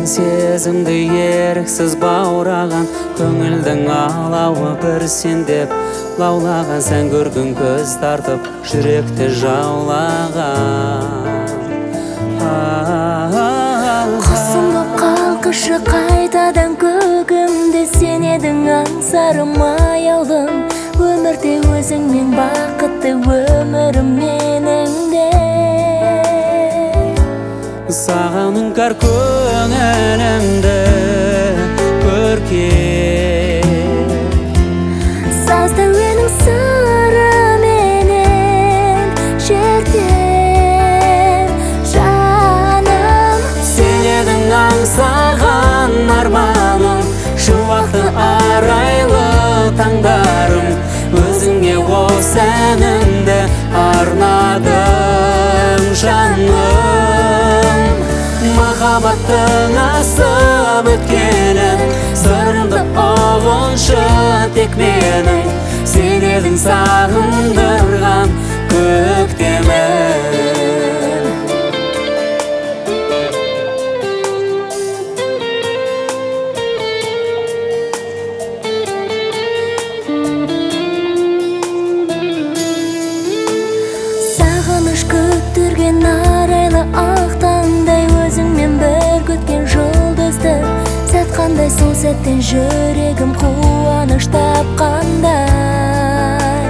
сезімді еріксіз баураған, көңілдің алауы бір сен деп лаулаған, сән көргін көз тартып жүректі жаулаған. Құсым боп қалқышы қайтадан көгімде, сен едің аңсарым аяулым. Өмірде өзіңмен бақытты өмірім менің де. Саған үңкәр көңілімді көркем, сазды әнің сырыменен шертем жаным. Сен едің аңсаған арманым, шуақты арайлы таңдарым. Өзіңе осы әнімді арнадым жаным. Махаббаттың асып өткенін сырымды ұғыншы тек менің. Сен едің сағындырған көктемім. Сағыныш күттірген арайлы ақтаңдай, өзіңмен бір көткен жұлдызды сатқандай, сол сәттен жүрегім қуаныш тапқандай.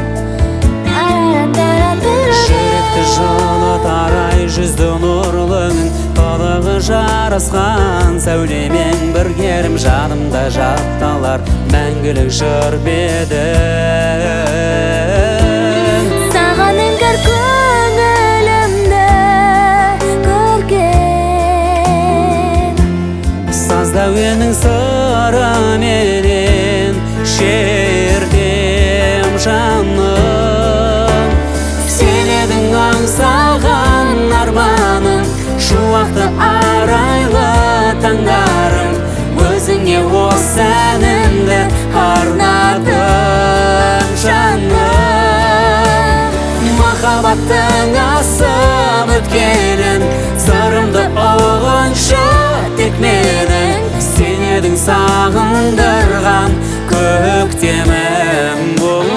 Жүректі жылыт арай жүзді нұрлың, толығы жарасқан сәулемен біргерім. Жанымда жатталар мәңгілік жыр бедің. Саған үңкәр көңілімді көркем, сазда әнің сырыменен шертем жаным. Сен едің аңсаған арманым, шуақты арайлы таңдарым. Өзіңе осы әнімді арнадым жаным. Махаббаттың асып өткенін сырымды ұғыншы тек менің. Сен едің сағындырған көктемім.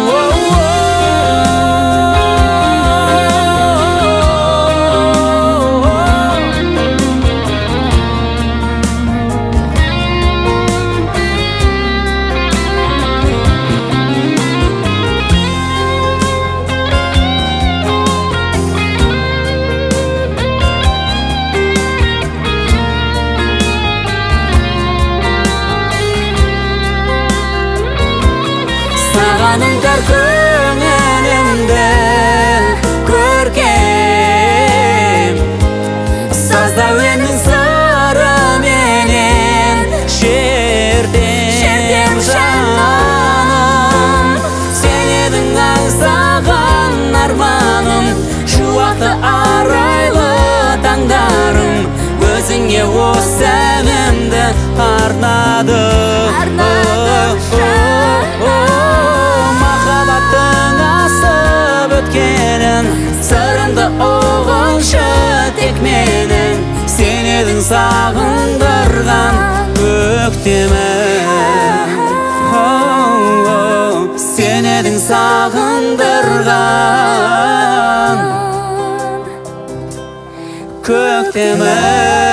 Саған үңкәр көңілімді көркем, сазда әнің сырыменен шертем жаным. Сен едің аңсаған арманым, шуақты арайлы таңдарым. Өзіңе осы әнімді арнадым. Махаббаттың асып өткенін сырымды ұғыншы тек менің. Сен едің сағындырған көктемім. Сен едің сағындырған көктемім.